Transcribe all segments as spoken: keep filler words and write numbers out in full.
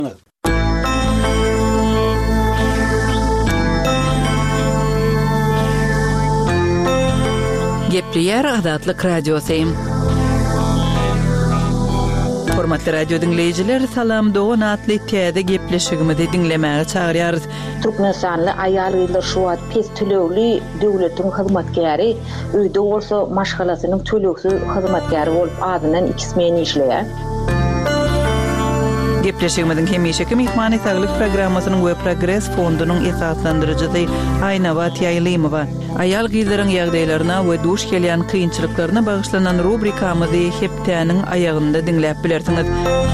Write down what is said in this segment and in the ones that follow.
Gepliyer Azatlyk Radiosyym. Hormatly radio dinleyijiler, salam dogan atly täze gepleşigimizi dinlemäge çagyrýarys. Türkmenistanly aýal gyzlar şu wagt pes tölegli döwletiň hyzmatkäri, öýde bolsa maşgalasynyň töleksiz hyzmatkäri bolup adynan ikismeni işleýär. Gepleşigimiziň hemişeki mehmany saglyk programmasynyň we Progress fondunyň esaslandyrjysy Aýnabat Ýaýlymowa aýal gyzlaryň ýagdaýlaryna we duş gelýän kynçylyklaryna bagyşlanan rubrikamyzy heptäniň aýagynda dinläp bilersiňiz.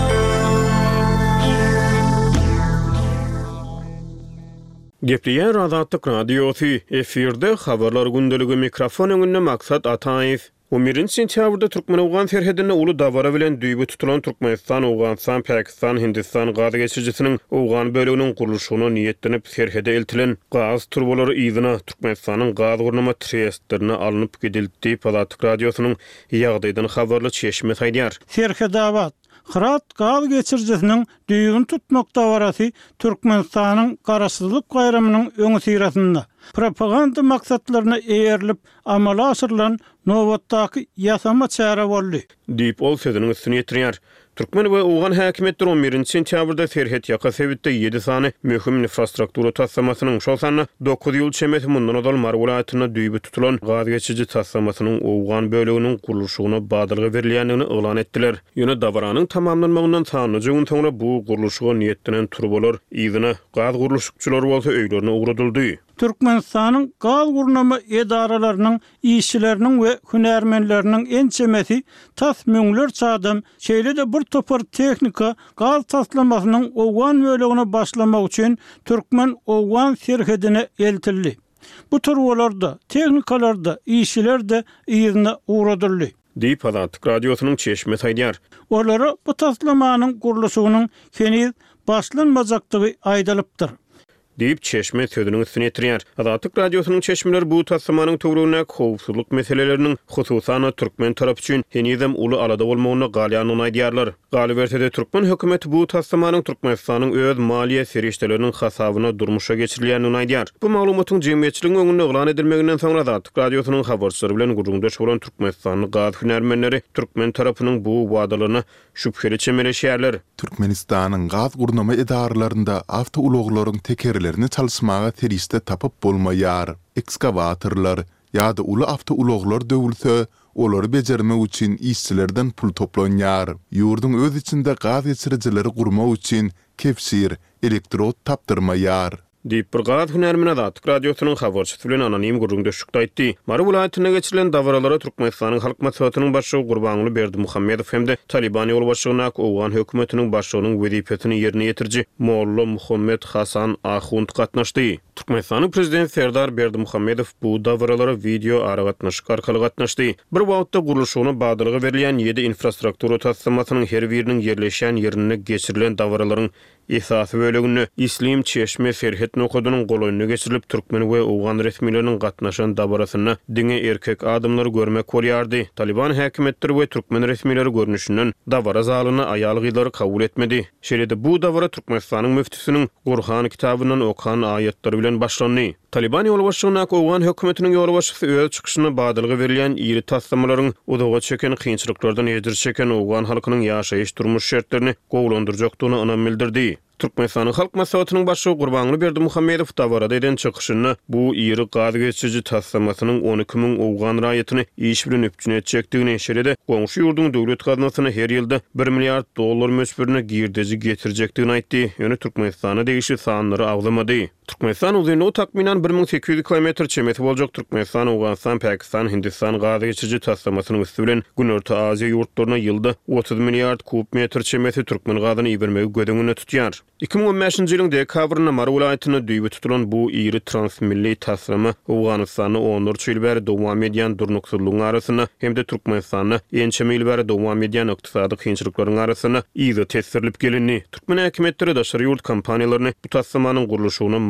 Gepliyer Azatlyk Radiosy efirde habarlar gündeligi mikrofon öňünde Maksat Ataýew. on birinji sentýabrda Türkmen-Awgan serhedine uly dawara bilen düýbi tutulan Türkmenistan, Awganistan, Pakistan, Hindistan gaz geçirjisiniň Awgan bölегiniň gurulşyna niýetlenip serhede eltilen gaz turbolary ýygyna Türkmenistanyň gaz gurnama trestlerine alınıp gidildi. Azatlyk Radiosynyň ýagdaýdan habarly çeşme saýdýar. Serhedabat Hırat gaz geçirjisiniň düýbini tutmak dawarasy Türkmenistanyň garaşsyzlyk gaýramynyň öňü sirasynda propaganda maksatlaryna eýerilip amala aşyrylan nowatdaky ýasama çäre boldy. Diýip ol sözüniň üstüne ýetirýär. Türkmen we Awgan häkimetleri on birinji sentýabrda serhet ýaka sebitde ýedi sany möhüm infrastruktura tassamasynyň şol sany dokuz ýyl çemeti mundan odal Marwulatyna düýbi tutulan gaz geçirji tassamasynyň Awgan böleginiň gurulşyna badalgy berilýändigini elan etdiler. Ýöne dawaranyň tamamlanmagyndan sanyjy gün soňra bu gurulşyga niýetlenen turbolar ýygyna gaz gurulşykçylary bolsa öýlerine ugradyldy. Türkmenistanyň gaz gurnama edaralarynyň işçileriniň we hünärmenleriniň en çemeti tas müňler çadam şeýle de bir topar tehnika gaz taslamasynyň Awgan bölegine başlamak üçin Türkmen Awgan serhedine eltildi. Bu turbolarda, tehnikalarda işçiler de ýerine ugradyldy. Diýip Azatlyk Radiosynyň çeşme saýdýar. Olara bu taslamanyň gurulşynyň keniz başlanmajakdygy aýdalypdyr. Diýip çeşme sözüniň üstüne ýetirýär. Azatlyk Radiosynyň çeşmeler bu tassamanyň töwrüne howpsuzlyk meseleleriniň hususan Türkmen tarapy üçin henizem uly alada bolmagyny galýanyny aýdýarlar. Galibertede Türkmen hökümeti bu tassamanyň Türkmenistanyň öz maliýe serişdeleriniň hasabyna durmuşa geçirilýänini aýdýar. Bu maglumatyň jemgyýetçiligiň öňünde elan edilmeginden soňra Azatlyk Radiosynyň habarçylary bilen gurulmdaş bolan Türkmenistanyň gaz hünärmenleri Türkmen tarapynyň bu wadalaryny şüpheli çemeleşýärler. Türkmenistanyň gaz gurnama edarlarynda awto uluglaryň tekerlerini çalışmaga teriste tapıp bolmaýar. Ekskavatorlar ýa-da uly awto uluglar döwülse, olary bejermek üçin işçilerden pul toplanýar. Ýurdun öz içinde gaz geçirjileri gurmak üçin kepsir, elektrod tapdyrmaýar. Diýip bir gaz hünärmeni Azatlyk Radiosynyň habarçysy bilen anonim gurulmdaşlykda aýtdy. Marwulatyna geçirilen dawralara Türkmenistanyň halk maslahatynyň başlygy Gurbanly Berdimuhammedow hem-de Taliban ýol başlygyna Awgan hökümetiniň başlygynyň wezipetini ýerine ýetirji Molla Muhammed Hasan Ahund gatnaşdy. Türkmenistanyň prezidenti Serdar Berdimuhammedow bu dawralara video aragatnaşyk arkaly gatnaşdy. Bir wagtda gurulşyna badalgy berilýän ýedi infrastruktura tassamasynyň her biriniň yerleşen ýerine geçirilen dawralaryň esasy bölegini İslim çeşme serhet nokodunyň golaýyna geçirilip Türkmen we Awgan resmileriniň gatnaşan dawrasyna diňe erkek adamlary görmek bolýardy. Taliban häkimetleri we Türkmen resmileri görnüşinden dawra zalyny aýal gyzlary kabul etmedi. Şeýle bu dawra Türkmenistanyň müftisiniň Gurhan kitabyndan okan aýatlary bilen başlandy. Taliban ýol başlygyna Awgan hökümetiniň ýol başçysy öz çykyşyna badalgy berilýän ýeri tassamalaryň udaga çeken kynçylyklardan ejder çeken Awgan halkynyň ýaşaýyş durmuş şertlerini gowlandyrjakdygyny anam bildirdi. Türkmenistanyň halk maslahatynyň başlygy Gurbanly Berdimuhammedow dawrada eden çykyşyny bu ýeri gaz geçirji tassamasynyň on iki miň Awgan raýatyny iş bilen öpçün etjekdigini şeýle goňşy ýurdun döwlet gaznasyna her ýylda bir milliard dollar mösberine girdeji getirjekdigini aýtdy. Ýöne Türkmenistana degişli sanlary agzamady. Türkmenistan uzyny takminan bir miň sekiz ýüz kilometr çemeti boljak. Türkmenistan, Awganistan, Pakistan, Hindistan gaz geçirji tassamasynyň üstü bilen Günorta Aziýa ýurtlaryna ýylda otuz milliard kub metr çemeti türkmen gazyny ýebermegi gödüňine tutýar. iki miň on beşinji ýylyň dekabryna Marwulatyna düýbi tutulan bu ýeri transmilli tassama Awganistany on üç ýyl bäri dowam edýän durnuksuzlygyň arasyna hem-de Türkmenistany ençe ýyl bäri dowam edýän ykdysady kynçylyklaryň arasyna ýygy tesirilip gelindi. Türkmen häkimetleri daşary ýurt kompaniýalaryny bu tassamanyň gurulşyna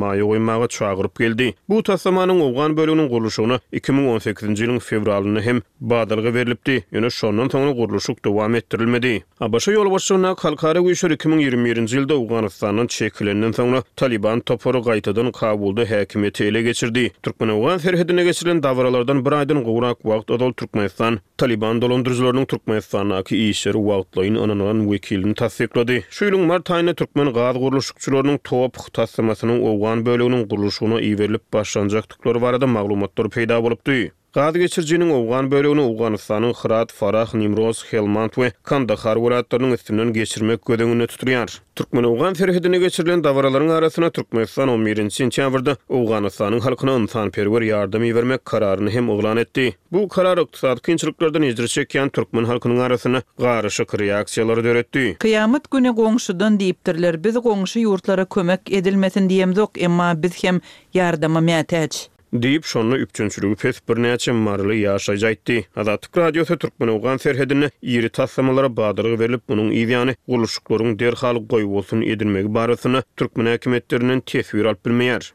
maýa goýmagy çagyryp geldi. Bu tassamanyň owgan bölüginiň guruluşyna iki ming on sekizinji ýylyň fevralyna hem badalga berilipdi. Ýöne şondan soňra guruluşyk dowam etdirilmedi. Abaşa ýol başçylygyna halkara güýçler iki ming ýigirme birinji ýylda Awganystanyň çekilenden soňra Taliban topory gaýtadan Kabulda häkimiýeti ele geçirdi. Türkmenistan serhedine geçirilen dawralardan bir aýdan gowrak wagt odol Türkmenistan Taliban dolandyrjylarynyň Türkmenistanaky işleri wagtlaryny ananalan wekilini tasdiklady. Şu ýylyň mart aýynda Türkmen gaz guruluşçylarynyň top tassamasynyň Awgan böleginiň guruluşyna iýerilip başlanjakdyklary barada maglumatlar peýda bolupdy. Gaz geçirjiniň Awgan bölegini Awganystanyň Hirat, Farah, Nimroz, Helmand we Kandahar welaýatlarynyň üstünden geçirmek gödegine tutulýar. Türkmen-Awgan serhedine geçirilen dawralaryň arasyna Türkmenistan on birinji sentýabrda Awganystanyň halkyna ynsanperwer ýardamy bermek kararyny hem oglan etdi. Bu karar ykdysady kynçylyklardan ejder çekýän türkmen halkynyň arasyna garşyk reaksiýalary döretdi. Kıyamet güni goňşudan diýipdirler, biz goňşy ýurtlara kömek edilmesin diýemzok, emma biz hem ýardama mätäç. Diýip şonu üçünçülügi pes bir näçe marly ýaşaýy aýtdy. Azatlyk radiosu Türkmen-Awgan serhedine ýeri tassamalara badyrygy berilip, munyň ýany guruluşyklaryň derhal goýup bolsun edilmegi barasyny türkmen häkimetlerinden tesbir alyp bilmeýär.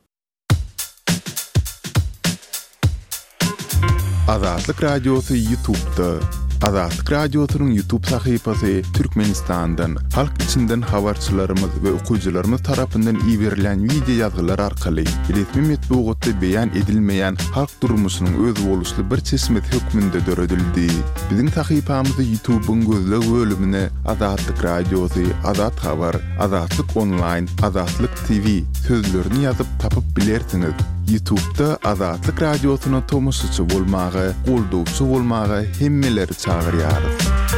Azatlyk radiosu YouTube'da. Azatlyk radiosynyň YouTube sahypasy Türkmenistandan, halk içinden habarçylarymyz we okuwçylarymyz tarapyndan iýerilen video ýazgylar arkaly resmi metbuatda beýan edilmeýän halk durmuşynyň öz boluşly bir çeşmet hökmünde döredildi. Biziň sahypamyzda YouTube'un gözleg bölümine Azatlyk radiosy, Azat habar, Azatlyk online, Azatlyk T V sözlerini ýazyp tapyp bilersiňiz. YouTube'da Azatlyk radiosyna tomoşçy bolmagy, goldowçy bolmagy hemmeleri çagyrýar.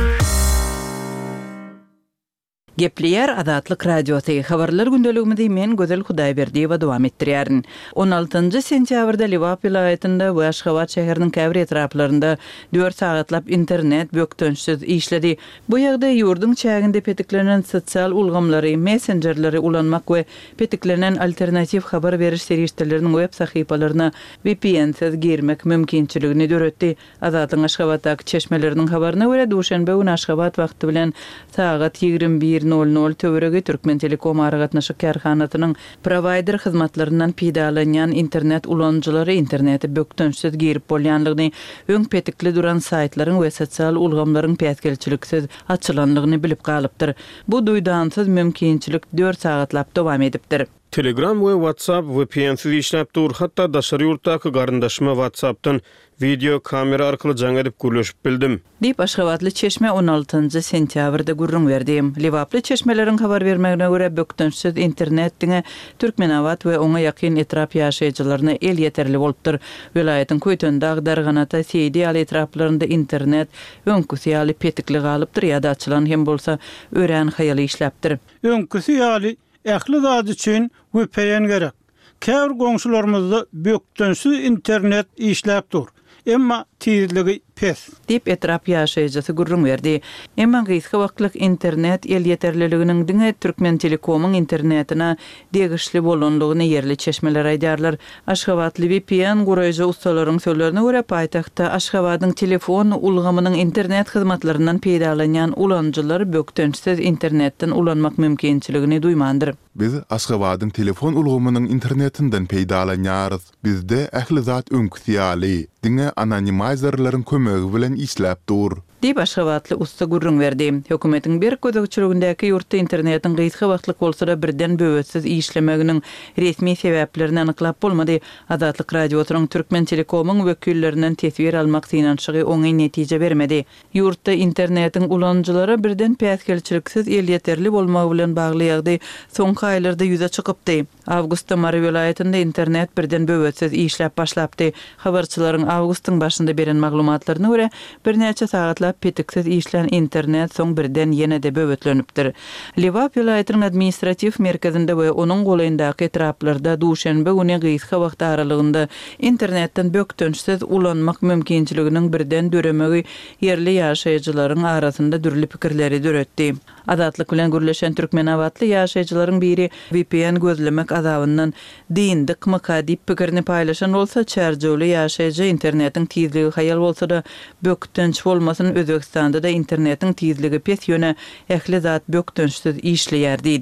Gepleyer Azatlyk radiosu habarlar gündeligimizde men Gözel Hudaýberdiýewa dowam etdirýärin. on altynjy sentýabrda Liwap vilayatynda we Aşgabat şäheriniň käbir etraplarynda dört sagatlap internet bökdönçsiz işledi. Bu ýagdaý ýurdun çäginde petiklenen sosial ulgamlary, messengerleri ulanmak we petiklenen alternativ habar beriş serişleriniň web sahypalaryna V P N-siz girmek mümkinçiligini döretdi. Azatlyň Aşgabatdaky çeşmeleriniň habaryna görä duşanbe günü Aşgabat wagty bilen sagat ýigirme bir nol nol töwerege Türkmen Telekom aragatnaşyk karhanatynyň provider hyzmatlaryndan peýdalanýan internet ulanjylary interneti bökdönçsiz girip bolýanlygyny, öň petikli duran saytlaryň we sosial ulgamlaryň päsgelçiliksiz açylanlygyny bilip galypdyr. Bu duýdansyz mümkinçilik dört sagatlap dowam edipdir. Telegram we WhatsApp V P N-siz işläp dur, hatda daşary ýurtdaky garyndaşma WhatsApp'tan video kamera arkaly jaň edip gürleşip bildim. Diýip Aşgabatly Çeşme on altynjy sentýabrda gurrun berdi. Liwaply çeşmeleriň habar bermegine görä bökdönçsiz internet diňe Türkmenawat we oňa ýakyn etrap ýaşaýjylaryna el ýeterli bolupdyr. Vilayatyň köýtünde Agdarganata Seydi ýaly etraplaryndə internet öňküsi ýaly petikli galypdyr ýa-da açylan hem bolsa ören haýaly işläpdir. Öňküsi ýaly ähli zat üçin V P N gerek. Käbir goňşularymyzda bökdönçsiz internet işläp dur. Emma tizligi pes. Dip etrap ýaşaýjysy gurrun berdi. Emma gysga wagtlyk internet el ýeterliliginiň diňe Türkmen Telekomyň internetina degişli bolanlygyny ýerli çeşmeler aýdarlar. Aşgabatly V P N guraýjy ustalaryň sözlerine görä paýtagtda Aşgabatyň telefon ulgamynyň internet hyzmatlaryndan peýdalanýan ulanjylar bökdönçsiz internetden ulanmak mümkinçiligini duýmandyr. Biz Aşgabatyň telefon ulgamynyň internetinden peýdalanýarys. Bizde ähli zat öňküsi ýaly diňe anonymizerlaryň kömegi bilen işläp dur. Diýip Aşgabatly usta gurrun berdi. Hökümetiň bir gözegçiligindäki ýurtda internetiň gysga wagtlyk bolsa-da birden böwütsiz işlemeginiň resmi sebäplerini anyklap bolmady. Azatlyk radiosynyň Türkmen Telekomyň wekillerinden tesbir almak synanşygy oňy netije bermedi. Ýurtda internetiň ulanjylary birden päsgelçiliksiz el ýeterli bolmagy bilen bagly ýagdaý soňky aýlarda ýüze çykypdy. Awgustda Mary vilayatynda internet birden böwütsiz işläp başlapdy. Habarçylaryň awgustyň başynda beren maglumatlaryna görä bir näçe sagatlap petiksiz işlen internet soň birden ýene-de böwetlenipdir. Liwap vilayatynyň administrativ merkezinde we onuň goýundaky etraplarda duşanbe güni gysga wagt aralygynda internetden bökdönçsiz ulanmak mümkinçiliginiň birden döremegi ýerli ýaşaýjylaryň arasynda dürli pikirleri döretdi. Azatlyk bilen gürleşen Türkmenawatly ýaşaýjylaryň biri V P N gözlemek azabyndan diýindik mykady pikirini paýlaşan bolsa, çärjewli ýaşaýjy internetiň tizligi haýal bolsa-da bökdönç bolmasyn Özbekistanda da internetiň tizligi pes ýöne ähli zat bökdönçsiz işleýär diýdi.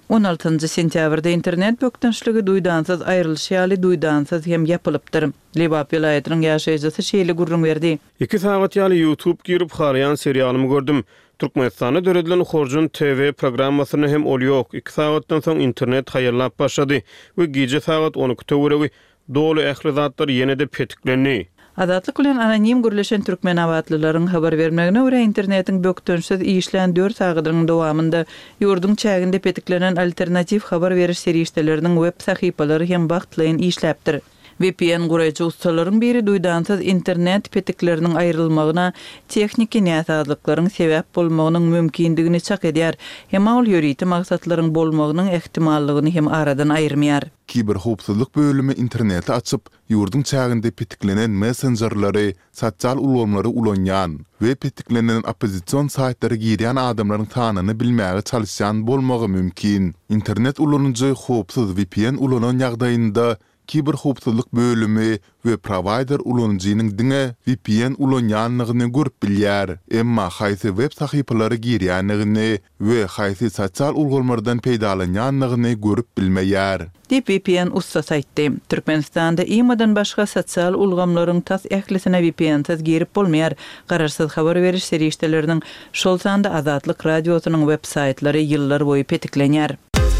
on altıncı sentýabrda internet bökdünçligi duýdansız aýrylşýaly duýdansız hem ýapylypdyr. Lebap vilayatynyň ýaşaýjysy şeýle gurrun berdi. iki saat ýaly YouTube girip harayan serialymy gördüm. Türkmenistana döredilen Horjun T V programmasyny hem ol ýok. iki saatdan soň internet haýyrlap başlady we gije saat on iki töweregi dolu ähli zatlar ýene-de petiklenýär. Adatlyk bilen anonim gürleşen türkmen awatlylaryň habar bermegine görä internetiň bökdünçsiz işlen dört sagatynyň dowamında ýurdun çäginde petiklenen alternativ habar beriş serişdeleriniň web sahypalary hem wagtlaýyn işläpdir. V P N guraýjy ustalaryň biri duýdansız internet petikleriniň aýrylmagyna texniki näsazlyklaryň sebäp bolmagynyň mümkindigini çak edýär. Hem ol ýöriýeti maksatlaryň bolmagynyň ehtimallygyny hem aradan aýyrmaýar. Kiber howpsuzlyk bölümi interneti açyp ýurdun çäginde petiklenen messengerlary, sosial ulanmary ulanýan we petiklenen opozisiýon saýtlary girýän adamlaryň tanyny bilmäge çalışýan bolmagy mümkin. Internet ulanjy howpsuz V P N ulanan ýagdaýynda kiber howpsuzlyk bölümi we provider ulanjynyň diňe V P N ulanýanlygyny görüp bilýär. Emma haýsy web sahypalary girýänligini we haýsy sosial ulanmalardan peýdalanýanlygyny görüp bilmeýär. V P N usta saýtdy. Türkmenistanda imadan başga sosial ulgamlaryň tas ählisine V P N-siz girip bolmaýar. Gararsyz habar beriş serişdeleriniň şol sanda Azatlyk radiosynyň web saýtlary ýyllar boýy petiklenýär.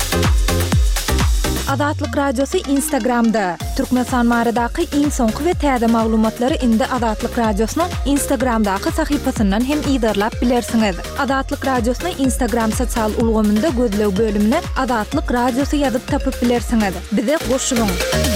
Azatlyk radiosu Instagramda. Türkmenistan maradaky iň soňky we täze maglumatlary indi Azatlyk radiosynyň Instagramdaky sahypasyndan hem ýydarlap bilersiňiz. Azatlyk radiosyny Instagram sosial ulgamynda gözlew bölümine Azatlyk radiosu ýazyp tapyp bilersiňiz. Bize goşulyň.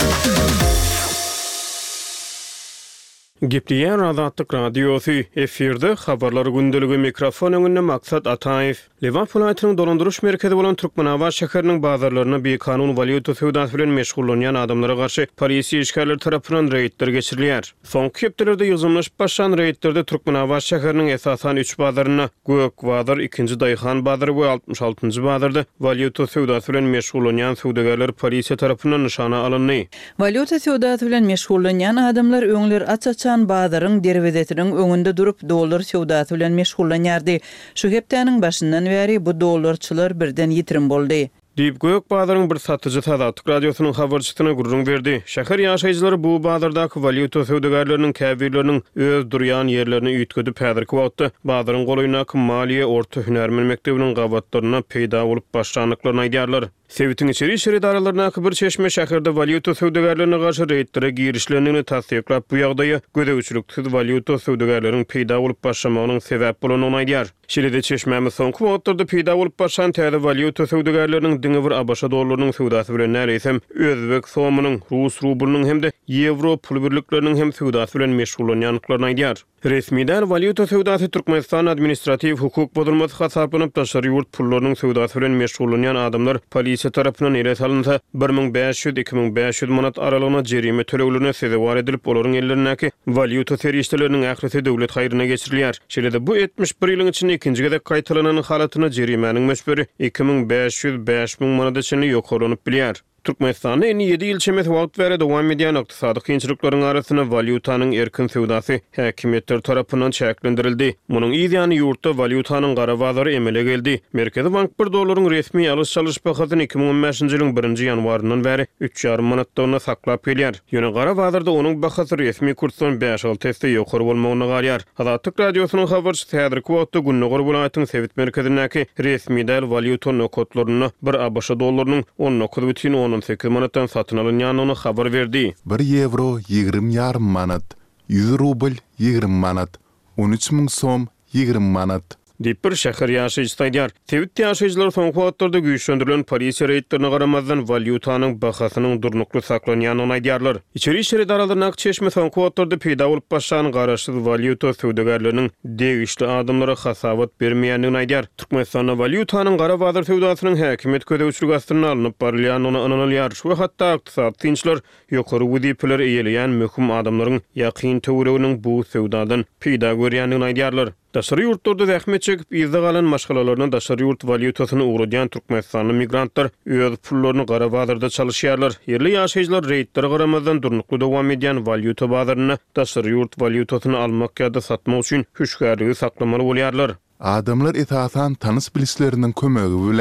Gepleyen Azatlyk radiosu efirde habarlar gündeligi mikrofon öňünde Maksat Ataýew. Lewan vilayatynyň dolandyryş merkezi bolan Türkmenabat şäheriniň bazarlaryna bekanun valyuta söwdasy bilen meşgullanýan adamlara garşy polisiýa işgärleri tarapyndan reýdler geçirilýär. Soňky hepdelerde ýozulmaşyp başlan reýdlerde Türkmenabat şäheriniň esasan üç bazaryna Gök bazar, ikinji Daýhan bazary we altymyş altyncı bazarda valyuta söwdasy bilen meşgullanýan söwdegerler polisiýa tarapyndan nyşana alyndy. Valyuta söwdasy bilen meşgullanýan adamlar öňleri açaçan bazaryň derwezetiniň öňünde durup dollar söwdasy bilen meşgullanýardy. Şu hepdeniň başyndan bäri bu dollarçylar birden ýitirim boldy. Diýip Gök bazaryň bir satyjy Azatlyk radiosynyň habarçysyna gurrun berdi. Şäher ýaşaýjylary bu bazardaky valyuta söwdegerleriniň käbirleriniň öz durýan ýerlerini üýtgedip häzirki wagtda bazaryň golaýynaky maliýe orta hünärmen mektebiniň gawatlaryna peýda bolup başlanýaklaryny aýdýarlar. Sevitiň içeri işleri idaralarına bir çeşme şäherde valyuta söwdegerlerine garşy reýdlere girişlerini tasdiklap bu ýagdaýy gödegçiliksiz valyuta söwdegerleriniň peýda bolup başlamagynyň sebäp bolanyny aýdýar. Şeýle-de çeşmämiz soňky wagtlarda peýda bolup başlan täze valyuta söwdegerleriniň diňe bir abaşa dollarynyň söwdasy bilen näreýsem özbek somynyň, rus rublynyň hemde ýewro pul birlikleriniň hem söwdasy bilen meşgullanýanlyklaryny aýdýar. Resmiýetler valyuta söwdasy Türkmenistan administrativ hukuk bozulmasy hasaplanıp daşary ýurt pullarynyň söwdasy bilen meşgullanýan adamlar polisiýa tarapyndan ere salynsa bir miň beş ýüz iki miň beş ýüz manat aralygyna jerime töleglerine sebäp edilip olaryň ellerindäki valyuta serişdeleriniň ählisi döwlet haýryna geçirilýär. Şeýle-de bu yetmiş bir ýylyň içinde ikinji gezek gaýtalanan halatyna jerimäniň meşberi iki miň beş ýüz beş miň manat içinde ýokarlanyp bilýär. Türkmenistan'da en yedi yıl çemet wagt bäri dowam edýän ykdysady kynçylyklaryň arasyna valyutanyň erkin söwdasy häkimetler tarapyndan çäklendirildi. Munyň ýa-ni ýurtda valyutanyň gara bazary emele geldi. Merkezi bank bir dollaryň resmi alys çalyş bahasyny iki miň on beşinji ýylyň birinji ýanwaryndan bäri üç ýarym manatdan saklap gelýär. Ýöne gara bazarda onuň bahasy resmi kursdan beş alty teste ýokary bolmagyny garýar. Azatlyk radiosynyň habarçysy häzirki wagtda Günnogor welaýatynyň Sewit merkezindäki resmi däl valyuta nokotlaryny bir abaşa dollarynyň on dokuz бүтүn on sekiz manatdan satyn alınýanyny habar berdi. bir ýewro ýygrym ýarym manat, ýüz rubl ýygrym manat, on üç miň som ýygrym manat. Diýip bir şäher ýaşaýjy aýdýar. Tewit ýaşaýjylar soňky wagtlarda güýçlendirilen polisiýa reýdlerine garamazdan valyutanyň bahasynyň durnukly saklanýanyny aýdýarlar. İçeri işleri idaralarına çeşme soňky wagtlarda peýda bolup başlan garaşsyz valyuta söwdegerleriniň degişli adamlara hasabat bermeýändigini aýdýar. Türkmenistanda valyutanyň gara bazar söwdasynyň häkimet ködegçiligi astyna alınıp barylýanyny analýar. Şu hatda ykdysady tynçlar ýokary wüzipeler eýelýän möhüm adamlaryň ýakyn töwereginiň bu söwdadan peýda görýändigini aýdýarlar. Daşary ýurtlarda zähmet çekip ýyzda galan maşgalalarynda daşary ýurt valyutasyny ugrudýan türkmenistanly migrantlar öz pullaryny gara bazarda çalyşýarlar. Yerli ýaşaýjylar reýdlere garamazdan durnukly dowam edýän valyuta bazaryny daşary ýurt valyutasyny almak ýa-da satmak üçin hüşgärligi saklamaly bolýarlar. Adamlar esasan tanys bilisleriniň kömegi bilen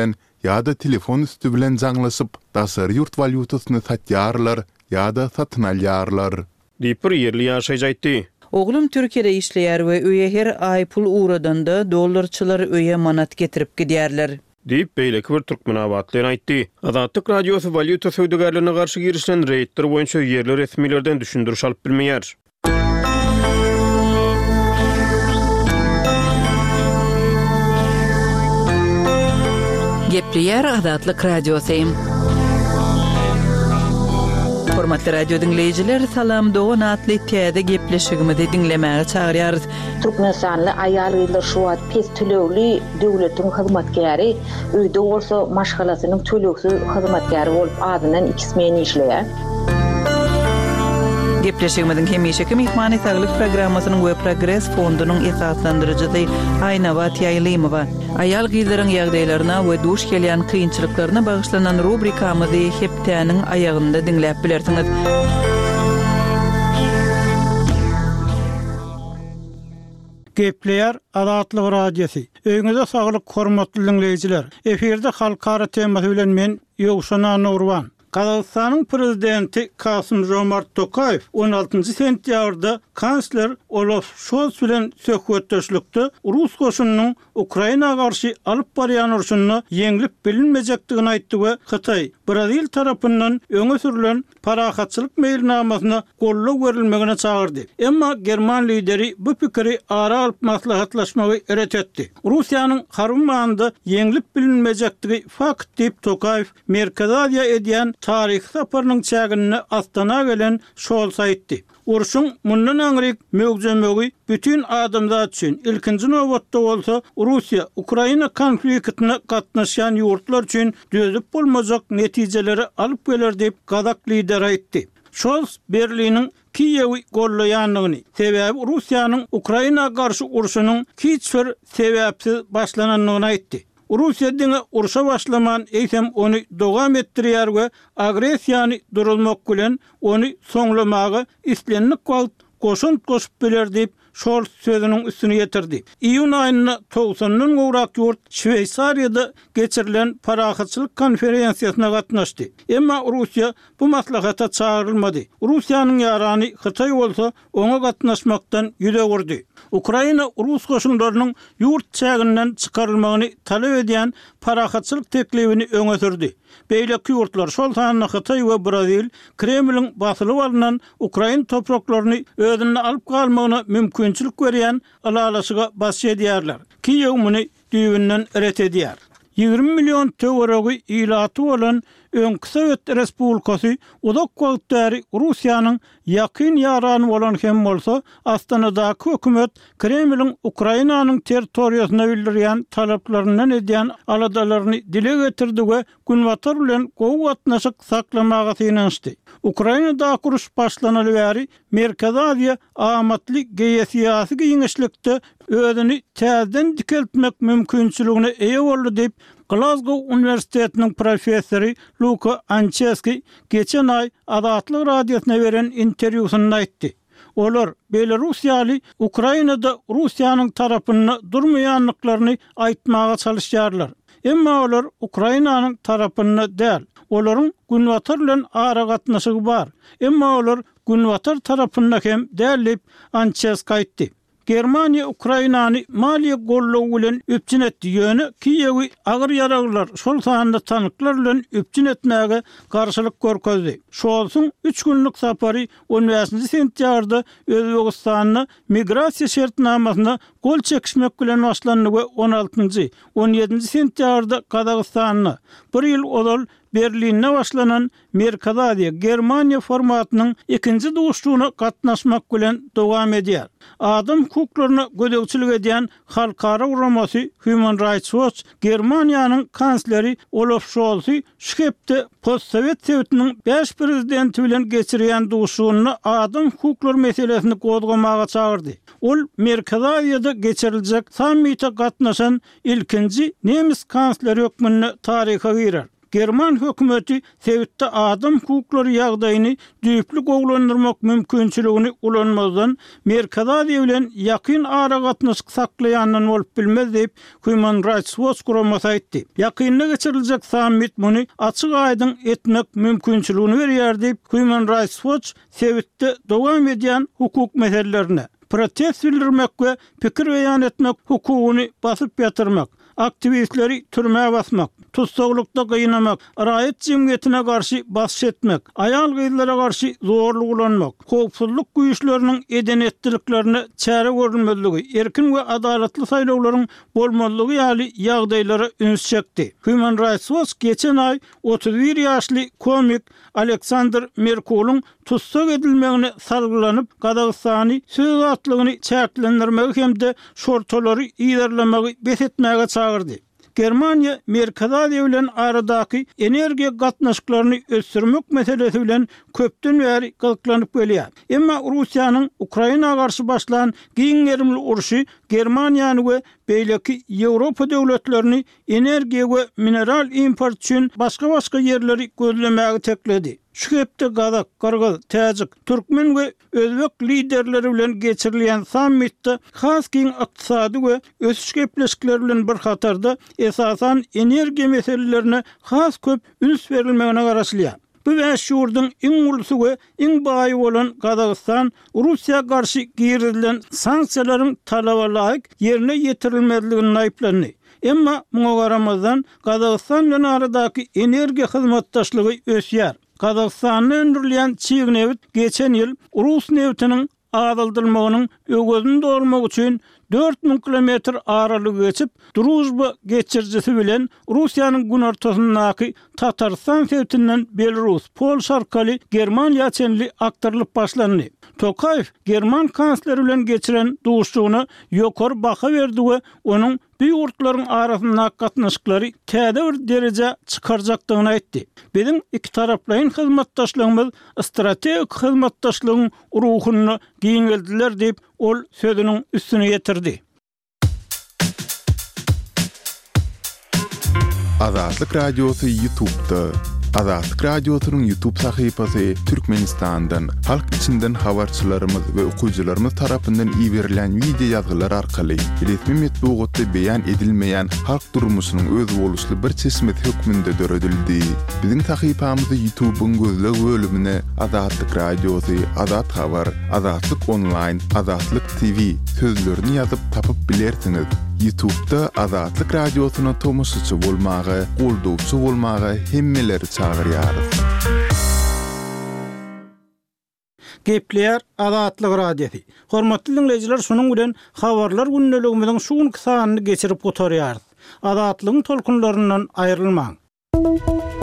ýa-da telefon üstü bilen jaňlaşyp daşary ýurt valyutasyny satýarlar ýa-da satyn alýarlar. Diýip bir ýerli ýaşaýjy aýtdy. Oglum Türkiýede işleýär we öýe her aý pul uğradanda dollarçylar öýe manat getirip gidýärler. Diýip beýleki bir türkmen awatlyny aýtdy. Azatlyk radiosy valyuta söwdegarlaryna garşy girişlen reýtler boýunça ýerli resmilerden düşündiriş alyp bilmeýär. Gepleýär Azatlyk radiosy. Hormatly radio dinleyijiler, salam dogan atly täze gepleşigimizi dinlemäge çagyrýarys. Türkmenistanyň aýal ýyllar şu wagt pes tölegli döwletiň hyzmatkäri, öýde bolsa maşgalasynyň töleksiz hyzmatkäri bolup adynan ikismen işleýär. Gepleşigimiziň hemişeki mehmany saglyk programmasynyň we progress fondunyň esaslandyrjysy Aýnawa Tiýaýlymowa. Aýal gyzlaryň ýagdaýlaryna we duş gelýän kynçylyklaryna bagyşlanan rubrikamyzy hepdäniň aýagynda dinläp bilersiňiz. Gepleýär Azatlyk radiosy. Öňüňizde saglyk hormatly dinleýijiler. Eferde halkara temasy bilen men Ýowşana Nurwan. Kazakstanyň prezidenti Kasym-Jomart Tokayew on altynjy sentýabrda kansler Olaf Scholz bilen söhbetdeşlikde Rus goşunynyň Ukraina garşy alyp barýan urşuny ýeňlip bilinmejekdigini aýtdy we Hytaý, Brazil tarapyndan öňe sürülen parahatçylyk meýilnamasyna golluk berilmegine çagyrdy. Emma German lideri bu pikiri ara alyp maslahatlaşmagy eret etdi. Russiýanyň harymanda ýeňlip bilinmejekdigi fakt diýip Tokayew Merkezi Aziýa edýän tarih saparynyň çägini astana gelen Scholz aýtdy. Urşun mundan aňryk mögzemegi bütün adamzat üçin ilkinji nowatda bolsa Russiýa Ukraina konfliktine gatnaşan ýurtlar üçin dözüp bolmazak netijeleri alyp geler diýip Kazak lider aýtdy. Scholz Berliniň Kiýewi gollaýanlygyny, sebäbi Russiýanyň Ukraina garşy urşunyň hiçbir sebäpsiz başlananlygyny aýtdy. Russiýa diňe urşa başlaman eýsem onu dowam etdirýär we agresiýany durulmak bilen onu soňlamagy islenlik wagt goşun goşup biler diýip Scholz sözüniň üstüne ýetirdi. İýun aýyna togsandan gowrak ýurt Şweýsariýada geçirilen parahatçylyk konferensiýasyna gatnaşdy. Emma Russiýa bu maslahata çağırylmady. Russiýanyň ýarany Hytaý bolsa oňa gatnaşmakdan ýüze gurdy. Ukraina Rus goşunlarynyň ýurt çäginden çykarylmagyny talap edýän parahatçylyk teklibini öňe sürdi. Beýleki ýurtlar şol sanyna Hytaý we Brazil Kremliň basylyp alynan Ukraina topraklaryny özüne alyp galmagyna mümkinçilik berýän alalaşyga baş edýärler. Kiýew muny düýbünden eret edýär. ýygrimi million töweregi ilaty bolan Öňkü Sowet Respublikasy uzak wagtdary Russiýanyň ýakyn ýarany bolan hem bolsa Astanadaky hökümet Kremliň Ukrainanyň territoriýasyna bildirýän talaplaryndan edýän aladalaryny dile getirdi we günwatar bilen gowy gatnaşyk saklamaga synanyşdy. Ukrainada kuruş başlanaly bäri Merkezi Aziýa amatly geýesiýasy giňişlikde özüni täzeden dikeltmek mümkinçiligine eýe boldy diýip Glasgow Üniversitetiniň professory Luka Ancheski geçen ay Azatlyk radiosyna beren interwýusynda aýtdy. Olar Belarusiýaly Ukrainada Russiýanyň tarapyna durmaýanlyklaryny aýtmaga çalışýarlar. Emma olar Ukrainanyň tarapyna däl. Olaryň günwatar bilen ara gatnaşygy bar. Emma olar günwatar tarapynda hem däl diýip Ancheski aýtdy. Germaniýa Ukrainany maliýe gollawy bilen öpçün etdi ýöne Kiýewi agyr ýaraglar şol sanda tanyklar bilen öpçün etmäge garşylyk görkezdi. Şolsuň üç günlük sapary on beşinji sentýarda Özbegistanyň migrasiýa şertnamasyna gol çekişmek bilen başlandy we on altynjy on ýedinji sentýarda Kazakstanyň bir ýyl odal Berlinde başlanan Merkezi Aziýa Germaniýa formatynyň ikinji duşduğuna gatnaşmak bilen dowam edýär. Adam hukuklaryna gödekçilik edýän halkara uramasy Human Rights Watch Germaniýanyň kansleri Olaf Scholz'y şüphepde post-Sowet Sowetiniň beş prezidenti bilen geçirýän duşugyny adam hukuklary meselesini gozgamaga çagyrdy. Ol Merkezi Aziýada geçiriljek sammitde gatnaşan ilkinji nemis kansleri hökmüne taryha girer. German hökümeti Sewitde adam hukuklary ýagdaýyny düýpli gowlandyrmak mümkinçiligini ulanmazdan Merkada diýilen ýakyn ara gatnaşyk saklaýandan bolup bilmez diýip Human Rights Watch guramasy aýtdy. Ýakynda geçiriljek sammit muny açyk aýdyn etmek mümkinçiligini berýär diýip Human Rights Watch Sewitde dowam edýän hukuk meselelerine protest bildirmek we pikir beýan etmek hukugyny basyp ýatyrmak, aktivistleri türmäge basmak, tutsaglykda gıynamak, raýat jemgyýetine garşy basyş etmek, aýal gyzlara garşy zorluk ulanmak, howpsuzlyk güýçleriniň edenetdiliklerine çäre görülmezligi, erkin we adalatly saýlawlaryň bolmalygy ýaly ýagdaýlara üns çekdi. Human Rights Watch geçen ay otuz bir ýaşly komik Aleksandr Merkul'un tutsak edilmegine salgylanyp Gazagystany söz atlygyny çäklendirmegi hemde şortolary iýerlemegi besetmäge çağırdy. Germaniýa Merkada diýilen aradaky energiýa gatnaşyklaryny ösürmek meselesi bilen köpden bäri gyzyklanıp gelýär. Emma Russiýanyň Ukraina garşy başlanan giňerimli uruşy Germaniýany we beýleki Ýewropa döwletlerini energiýa we mineral import üçin başga-başga ýerleri gözlemäge tekledi. Şu hepde Gazak, Kırgız, Täjik, Türkmen we Özbek liderleri bilen geçirilýän sammitde has giň ykdysady we ösüş gepleşikleri bilen bir hatarda esasan energiýa meselelerine has köp üns berilmegine garaşylýar. Bu beş ýurdyň iň ulusy we iň baý bolan Gazagystan Russiýa garşy girilen sanksiýalaryň talaba laýyk ýerine ýetirilmezligini aýplandy. Emma muňa garamazdan Gazagystan bilen aradaky energiýa hyzmatdaşlygy ösýär. Gazagystanyň öndürilýän çyg newit geçen ýyl Rus newitiniň azaldylmagynyň ögözünde bolmak üçin dört bin kilometr aralyk geçip Druzhba geçirjisi bilen Russiýanyň gün ortasyndaky Tatarstan sewtinden Belarus, Polşa arkaly Germaniýa çenli aktarlyp başlandy. Tokayev German kansleri bilen geçiren duşugyna ýokary baha berdi we onuň bu ýurtlaryň arasynda gatnaşyklary täze bir derece çykarjakdygyny aýtdy. Bizim iki taraplaryň hyzmatdaşlygymyz strategik hyzmatdaşlygyň ruhuny giňeldiler diýip ol sözüniň üstüne ýetirdi. Azatlyk Radiosu YouTube'da. Azatlyk Radiosu'nun YouTube sahypasy Türkmenistandan, halk içinden habarçylarymyz we okuyjylarymyz tarapyndan iýerilen video ýazgylar arkaly resmi metbuatda beýan edilmeýän halk durmuşynyň öz boluşly bir çeşmet hökmünde döredildi. Biziň sahypamyzy YouTube'un gözleg bölümine Azatlyk Radiosu, Azat Habar, Azatlyk Online, Azatlyk T V sözlerini ýazyp tapyp bilersiňiz. YouTube'da Azatlyk Radiosu'na tomoşçy bolmagy, goldowçy bolmagy hemmeleri çağırýarys. Gepler Azatlyk Radiosu. Hormatly dinleyijiler, şunuň bilen habarlar günneligimiziň şu sanyny geçirip gotarýarys. Azatlygyň tolkunlaryndan aýrylmaň.